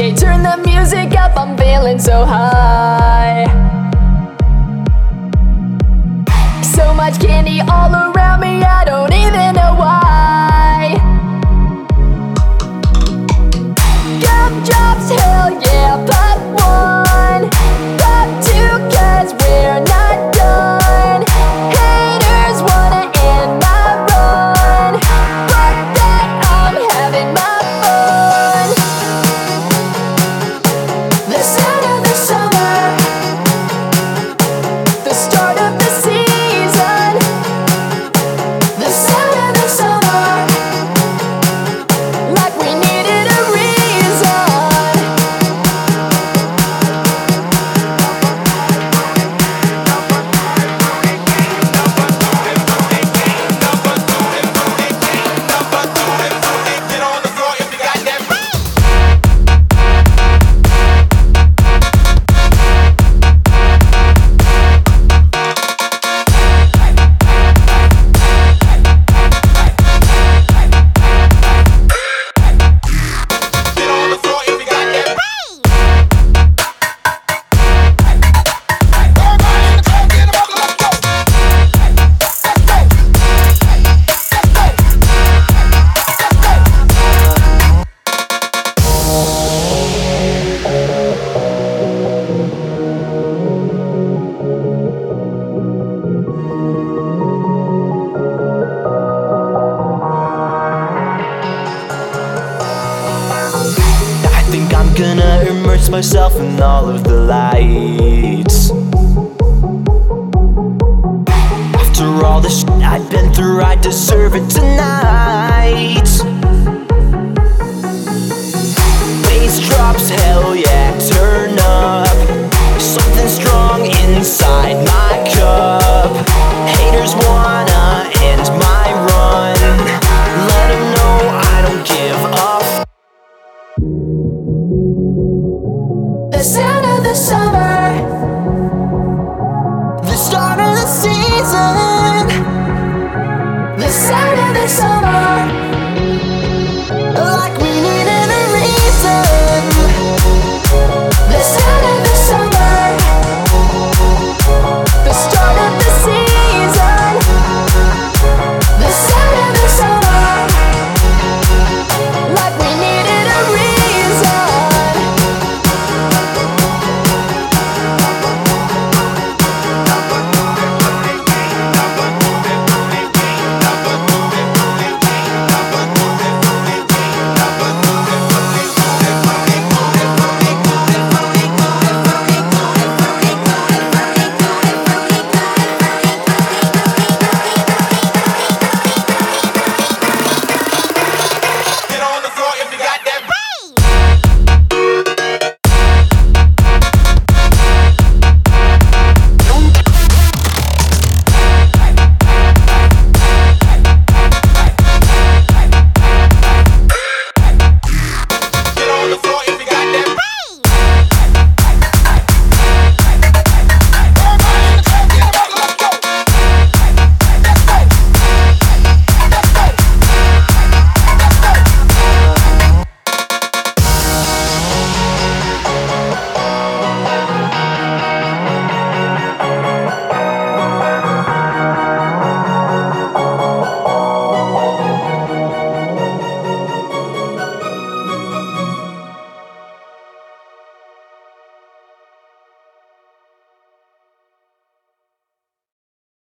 DJ, turn the music up, I'm feeling so high. So much candy all around me, I don't even know why. Gumdrops, hell yeah, pop one, pop two, cause we're not done. Haters wanna end my run, but that I'm having my fun. The sound of the summer, the start of the season. The sound of the summer, like we needed a reason. Get on the floor if you got that. Get on the floor if you got that. Everybody in the club, get 'em up, let's go. I think I'm gonna immerse myself in all of the lights. After all the shit I've been through, I deserve it tonight.